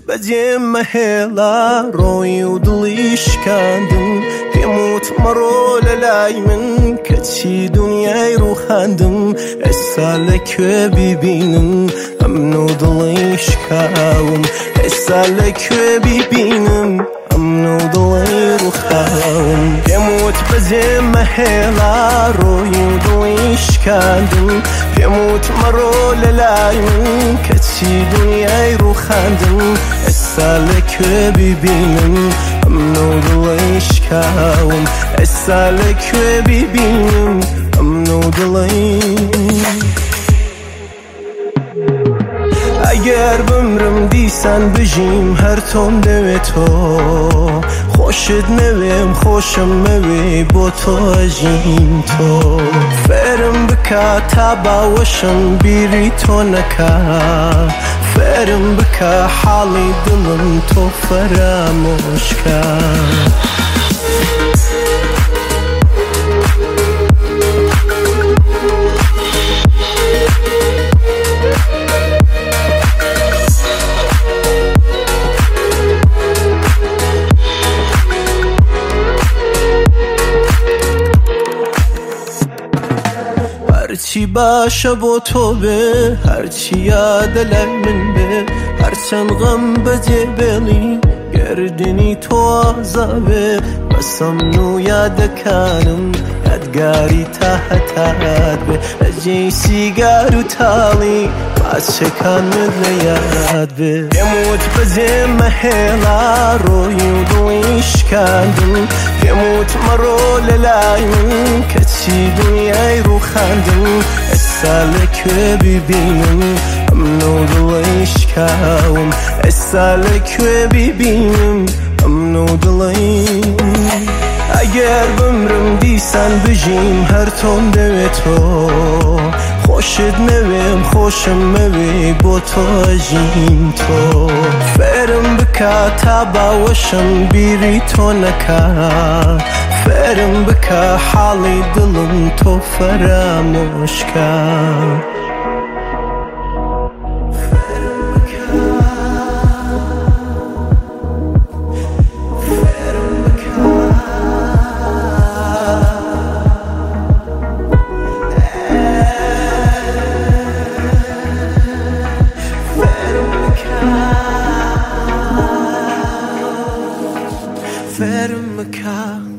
بەجێمە هێڵا ڕۆی و دڵیش کاندم پێموت مەڕۆ لە لای من کەچی دنیای ڕووخاندم ئێستا لەکوێ بیبینم ئەمن و دڵیش کاوم ئێستا لەکوێ بیبینم ئەمن و دڵی ڕووخاوم پێموت بەجێمە هێڵا ڕۆی و دڵیش کاندم پێموت مەڕۆ لە لای من کەچی دنیای ڕووخاندم ئێستا لەکوێ بیبینم ئەمن و دڵیش کاوم ئێستا لەکوێ بیبینم ئەمن و دڵی ئەگەر بمرم دیسان بژیم هەر تۆم دەوێت تۆ خۆشت نەوێم خۆشم مەوێ بۆ تۆ ئەژیم تۆ فێرم بکە تا باوەشم بیری تۆ نەکا فێرم بکە حاڵی دڵم تۆ فەرامۆشکە هەرچی باشە بۆ تۆ بێ هەرچی یادە لای من بێ هەرچەند غەم بەجێ بێڵی گردنی تۆ ئازا بێ بەسەمن و یادەکانم یادگاری تا هەتات بێ لەجێی سیگار و تاڵی پاچەکانت لە یاد بێ پێموت بەجێمە هێڵا ڕۆی و دڵیش کاندم پێموت مەڕۆ لە لای من کەچی دنیای ڕووخاندم ئێستا لەکوێ بیبینم ئەمن و دڵیش کاوم ئێستا لەکوێ بیبینم ئەمن و دڵی ئەگەر بمرم دیسان بژیم هەر تۆم دەوێت تۆ خۆشت نەوێم خۆشم مەوێ بۆ تۆ ئەژیم تۆ فێرم بکە تا باوەشم بیری تۆ نەکا فێرم بکە حاڵی دڵم تۆ فەرامۆشکە فێرم بکە